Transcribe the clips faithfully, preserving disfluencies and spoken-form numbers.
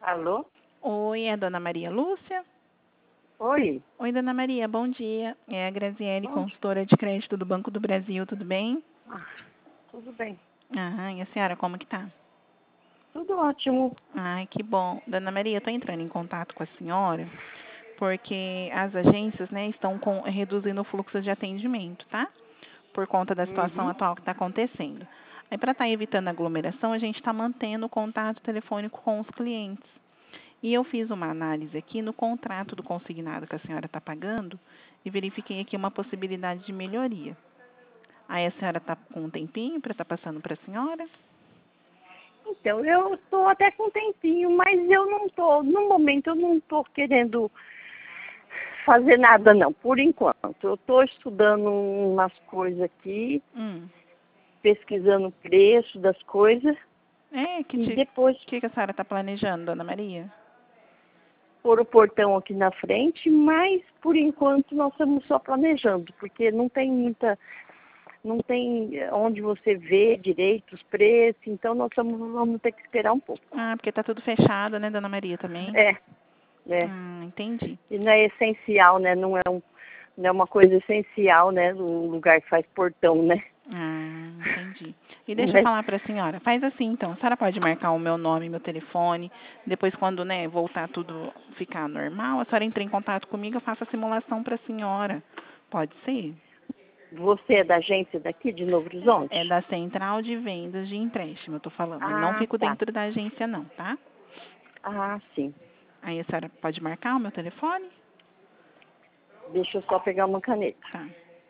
Alô? Oi, é a dona Maria Lúcia? Oi. Oi, dona Maria, bom dia. É a Graziele, Bom, consultora de crédito do Banco do Brasil, tudo bem? ah, tudo bem. Ah, e a senhora, como que tá? Tudo ótimo. Ai, que bom. Dona Maria, eu tô entrando em contato com a senhora porque as agências, né, estão com, reduzindo o fluxo de atendimento, tá? Por conta da situação Uhum. atual que está acontecendo. Aí, para estar evitando aglomeração, a gente está mantendo o contato telefônico com os clientes. E eu fiz uma análise aqui no contrato do consignado que a senhora está pagando e verifiquei aqui uma possibilidade de melhoria. Aí a senhora está com um tempinho para estar passando para a senhora? Então, eu tô até com um tempinho, mas eu não tô, no momento eu não tô querendo fazer nada não, por enquanto. Eu tô estudando umas coisas aqui, Hum. pesquisando o preço das coisas É, que, e te, depois que, que a senhora está planejando, dona Maria? pôr o portão aqui na frente, mas por enquanto nós estamos só planejando, porque não tem muita, não tem onde você vê direito os preços, então nós estamos, vamos ter que esperar um pouco. Ah, porque está tudo fechado, né, dona Maria, também? É, é. Ah, entendi. E não é essencial, né? Não é, um, não é uma coisa essencial, né? O lugar que faz portão, né? Ah, entendi. E deixa eu Mas, falar para a senhora, faz assim então, a senhora pode marcar o meu nome, meu telefone, depois quando, né, voltar tudo ficar normal, a senhora entra em contato comigo, eu faço a simulação para a senhora. Pode ser? você é da agência daqui de Novo Horizonte? É da Central de Vendas de Empréstimo, eu tô falando. Eu não Ah, fico tá. dentro da agência não, tá? Ah, sim. Aí a senhora pode marcar o meu telefone? Deixa eu só pegar uma caneta. Tá.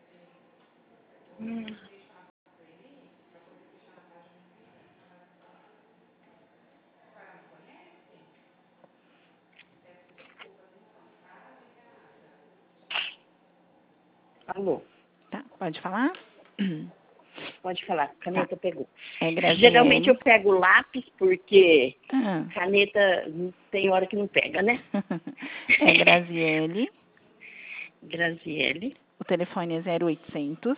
Hum. Alô? Tá, pode falar? Pode falar, Tá. caneta pegou. É Geralmente eu Graziele. pego lápis porque Ah. caneta tem hora que não pega, né? É Graziele. Graziele, O telefone é zero oitocentos,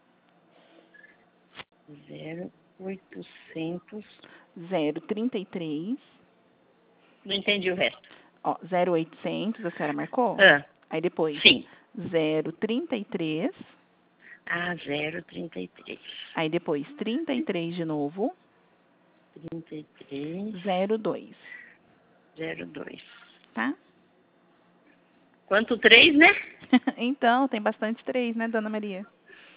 zero oitocentos. zero trinta e três. Não entendi o resto. Ó, zero oitocentos, a senhora marcou? Ah, Aí depois, sim. zero trinta e três. Ah, zero trinta e três. Aí depois, trinta e três de novo. trinta e três, zero dois. zero dois. Tá? Quanto três, né? Então, tem bastante três, né, dona Maria?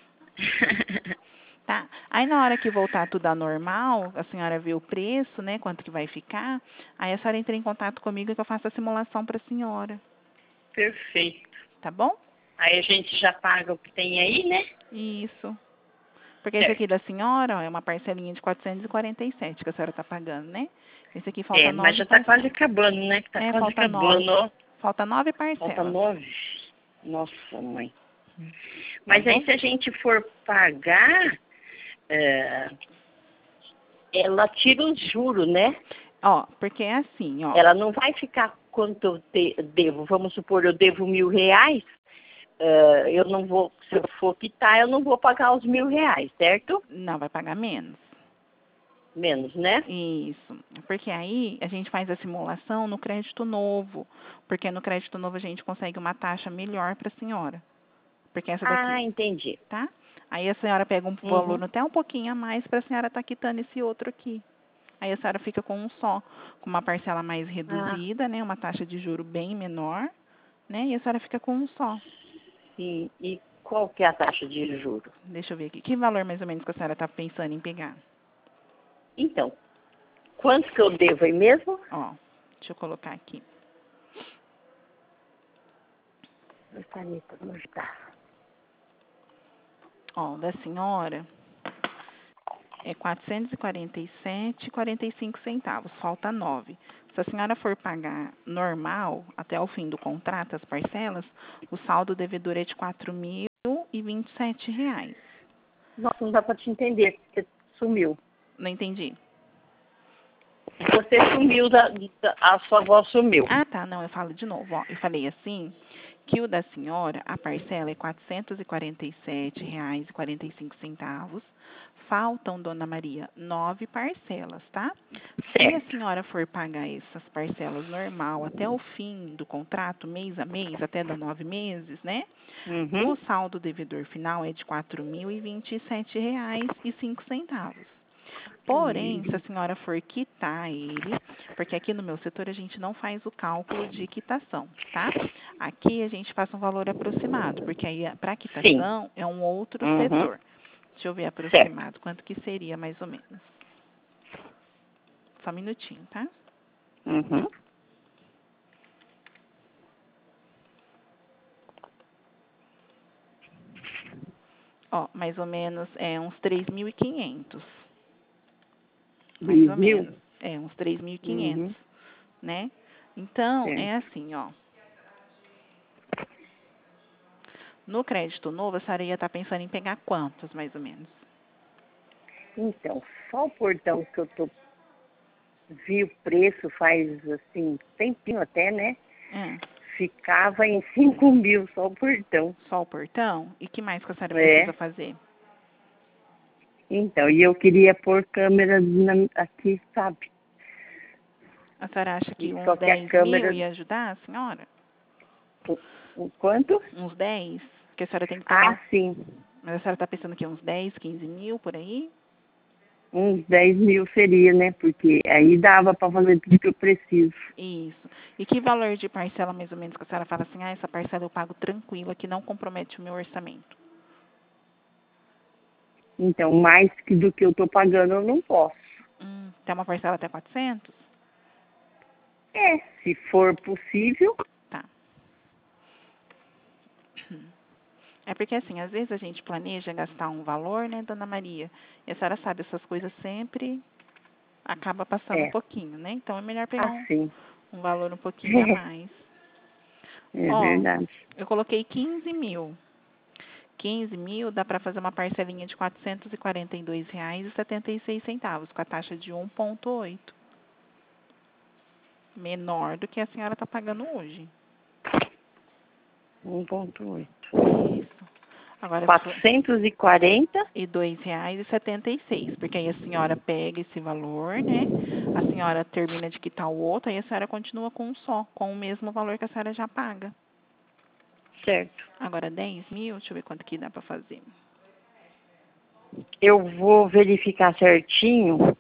Tá. Aí na hora que voltar tudo ao normal, a senhora vê o preço, né, quanto que vai ficar, aí a senhora entra em contato comigo que eu faço a simulação para a senhora. Perfeito. Tá bom? Aí a gente já paga o que tem aí, né? Isso. Porque esse aqui Certo. da senhora, ó, é uma parcelinha de quatrocentos e quarenta e sete que a senhora está pagando, né? Esse aqui falta É, mas nove já tá quase parcelas. acabando, né? Que tá É, quase falta acabando, nove. ó. Falta nove Falta parcelas. nove. Nossa, mãe. Tá Mas aí bom? se a gente for pagar, é, ela tira os juros, né? Ó, porque é assim, ó. Ela não vai ficar quanto eu te- devo. Vamos supor, eu devo mil reais. é, eu não vou, se eu for quitar, eu não vou pagar os mil reais, certo? Não, vai pagar menos. Menos, né? Isso. Porque aí a gente faz a simulação no crédito novo. Porque no crédito novo a gente consegue uma taxa melhor para a senhora. Porque essa Ah, daqui, entendi. tá? Aí a senhora pega um Uhum. valor até um pouquinho a mais para a senhora estar quitando esse outro aqui. Aí a senhora fica com um só, com uma parcela mais Ah, reduzida, né? Uma taxa de juro bem menor, né? E a senhora fica com um só. sim. E qual que é a taxa de juros? Deixa eu ver aqui. Que valor mais ou menos que a senhora está pensando em pegar? Então, quanto que eu devo aí mesmo? Ó, deixa eu colocar aqui. A caneta, onde tá? Ó, da senhora é quatrocentos e quarenta e sete e quarenta e cinco centavos, falta nove. Se a senhora for pagar normal, até o fim do contrato, as parcelas, o saldo devedor é de quatro mil e vinte e sete reais. Nossa, não dá pra te entender, você sumiu. Não entendi. Você sumiu, da, da- a sua voz sumiu. Ah, tá, não, eu falo de novo, ó. Eu falei assim, que o da senhora, a parcela é quatrocentos e quarenta e sete reais e quarenta e cinco centavos, faltam, dona Maria, nove parcelas, tá? Se a Certo. senhora for pagar essas parcelas normal até o fim do contrato, mês a mês, até dar nove meses, né? Uhum. O saldo devedor final é de quatro mil e vinte e sete reais e cinco centavos. Porém, se a senhora for quitar ele, porque aqui no meu setor a gente não faz o cálculo de quitação, tá? Aqui a gente faz um valor aproximado, porque aí para Sim. quitação é um outro Uhum. setor. Deixa eu ver Certo. aproximado, quanto que seria mais ou menos. Só um minutinho, tá? Uhum. Ó, mais ou menos é uns três mil e quinhentos. Mais Dois ou mil? menos. É, uns três mil e quinhentos, Uhum. né? Então, é Certo. assim, ó. No crédito novo, a senhora ia estar pensando em pegar quantos, mais ou menos? Então, só o portão que eu tô vi o preço faz assim, tempinho até, né? É, Ficava em cinco mil só o portão. só o portão? E que mais que a senhora precisa É. fazer? Então, e eu queria pôr câmeras na- aqui, sabe? A senhora acha E que só uns que a dez mil câmera. ia ajudar a senhora? O, o quanto? Uns dez? Porque a senhora tem que Ah, tomar. sim. Mas a senhora está pensando que uns dez, quinze mil por aí? Uns dez mil seria, né? Porque aí dava para fazer tudo que eu preciso. Isso. E que valor de parcela, mais ou menos, que a senhora fala assim, ah, essa parcela eu pago tranquila, que não compromete o meu orçamento? Então, mais que do que eu tô pagando, eu não posso. Hum, tem uma parcela até quatrocentos? É, se for possível. Tá. É porque, assim, às vezes a gente planeja gastar um valor, né, dona Maria? E a senhora sabe, essas coisas sempre acaba passando um É, pouquinho, né? Então, é melhor pegar um, assim. um valor um pouquinho a mais. É Ó, verdade. eu coloquei quinze mil. quinze mil dá para fazer uma parcelinha de quatrocentos e quarenta e dois reais e setenta e seis centavos, com a taxa de um vírgula oito. Menor do que a senhora está pagando hoje. um ponto oito. Isso. Agora, se for quatrocentos e quarenta. e dois reais e setenta e seis, porque aí a senhora pega esse valor, né? A senhora termina de quitar o outro, aí a senhora continua com um só, com o mesmo valor que a senhora já paga. Certo. Agora, dez mil, deixa eu ver quanto que dá para fazer. Eu vou verificar certinho.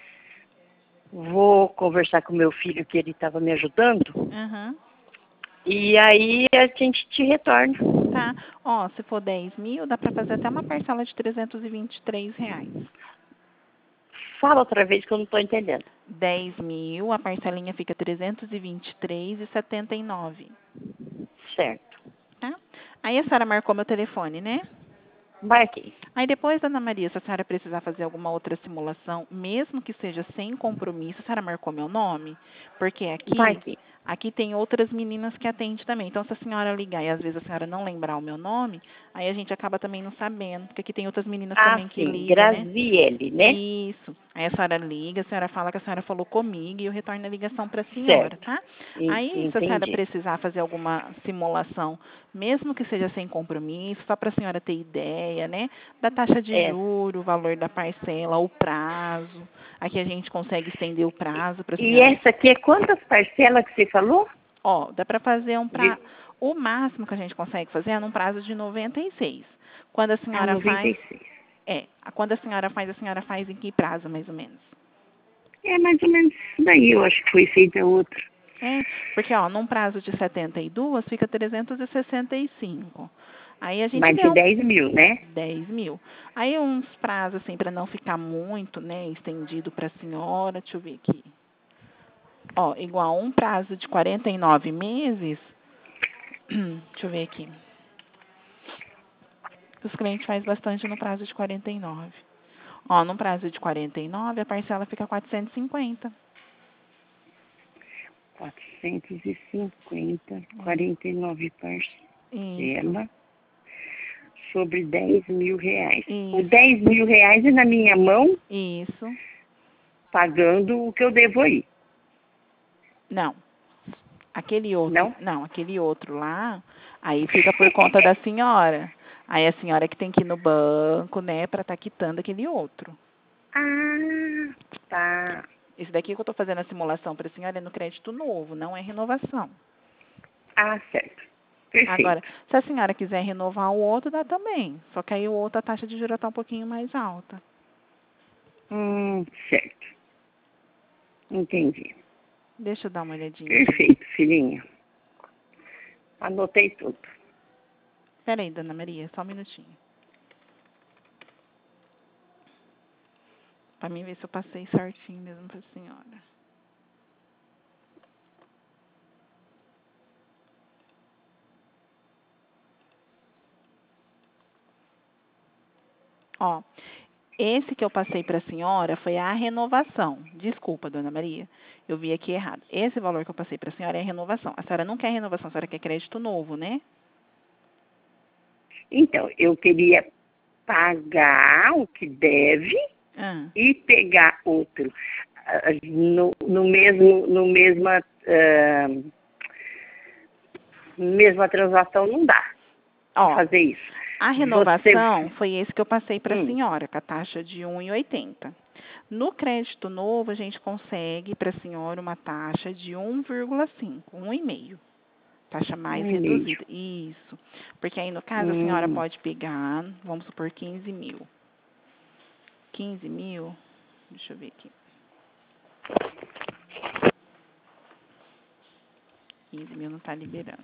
Vou conversar com meu filho, que ele estava me ajudando. Aham. E aí a gente te retorna. Tá. Ó, se for dez mil, dá para fazer até uma parcela de trezentos e vinte e três reais. Fala outra vez que eu não estou entendendo. dez mil, a parcelinha fica trezentos e vinte e três reais e setenta e nove centavos. Certo. Tá? Aí a senhora marcou meu telefone, né? Marquei. Aí depois, dona Maria, se a senhora precisar fazer alguma outra simulação, mesmo que seja sem compromisso, a senhora marcou meu nome? Porque aqui, Marquei. aqui tem outras meninas que atendem também. Então, se a senhora ligar e às vezes a senhora não lembrar o meu nome, aí a gente acaba também não sabendo, porque aqui tem outras meninas Ah, também que sim. ligam, né? Graziele, né? Isso. Aí a senhora liga, a senhora fala que a senhora falou comigo e eu retorno a ligação para a senhora, Certo. tá? En- Aí, se a senhora Entendi. precisar fazer alguma simulação, mesmo que seja sem compromisso, só para a senhora ter ideia, né? Da taxa de É. juro, o valor da parcela, o prazo. Aqui a gente consegue estender o prazo para a E senhora. essa aqui é quantas parcelas que você falou? Ó, dá para fazer um pra... De... O máximo que a gente consegue fazer é num prazo de noventa e seis. Quando a Ah, senhora noventa faz, e seis. é, quando a senhora faz, a senhora faz em que prazo, mais ou menos? É mais ou menos isso daí. Eu acho que foi feita outra. É, porque, ó, num prazo de setenta e duas fica trezentos e sessenta e cinco. Aí a gente Mas vê de um dez mil, né? dez mil. Aí uns prazos, assim, para não ficar muito, né, estendido para a senhora, deixa eu ver aqui. Ó, igual um prazo de quarenta e nove meses, deixa eu ver aqui. Os clientes fazem bastante no prazo de quarenta e nove. Ó, no prazo de quarenta e nove, a parcela fica quatrocentos e cinquenta. quatrocentos e cinquenta, É, quarenta e nove isso, parcela sobre dez mil reais. O isso, dez mil reais é na minha mão, isso. pagando o que eu devo aí. Não. Aquele outro, Não? não, aquele outro lá, aí fica por conta da senhora. Aí a senhora que tem que ir no banco, né, para estar quitando aquele outro. Ah, tá. Esse daqui que eu estou fazendo a simulação para a senhora é no crédito novo, não é renovação. Ah, certo. Perfeito. Agora, se a senhora quiser renovar o outro, dá também. Só que aí o outro, a taxa de juros está um pouquinho mais alta. Hum, certo. Entendi. Deixa eu dar uma olhadinha aqui. Perfeito, filhinha. Anotei tudo. Espera aí, dona Maria, só um minutinho. Para mim ver se eu passei certinho mesmo para a senhora. Ó, esse que eu passei para a senhora foi a renovação. Desculpa, dona Maria, eu vi aqui errado. Esse valor que eu passei para a senhora é a renovação. A senhora não quer renovação, a senhora quer crédito novo, né? Então, eu queria pagar o que deve Ah. e pegar outro ah, no, no mesmo, no mesma, uh, mesma transação não dá. Ó, fazer isso. A renovação Você... foi esse que eu passei para a hum. senhora, com a taxa de um vírgula oitenta. No crédito novo, a gente consegue para a senhora uma taxa de um vírgula cinco, um vírgula cinco. Taxa mais Um reduzida. Isso. Porque aí, no caso, hum. a senhora pode pegar, vamos supor, quinze mil. quinze mil, deixa eu ver aqui. quinze mil não está liberando.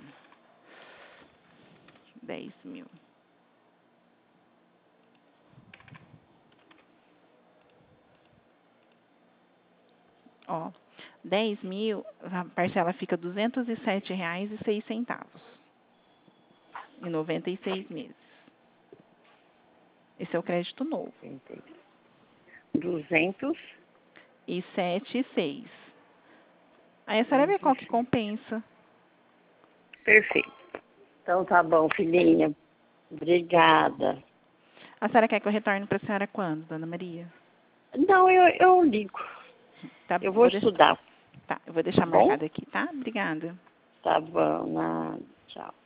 dez mil. Ó, dez mil, a parcela fica duzentos e sete reais e seis centavos. Em noventa e seis meses. Esse é o crédito novo. duzentos E sete e seis. Aí a senhora vê qual que compensa. Perfeito. Então tá bom, filhinha. Obrigada. A senhora quer que eu retorne para a senhora quando, dona Maria? Não, eu, eu ligo. Tá, Eu vou deixar, estudar. tá, eu vou deixar Bom? marcado aqui, tá? Obrigada. Tá bom. Nada. Tchau.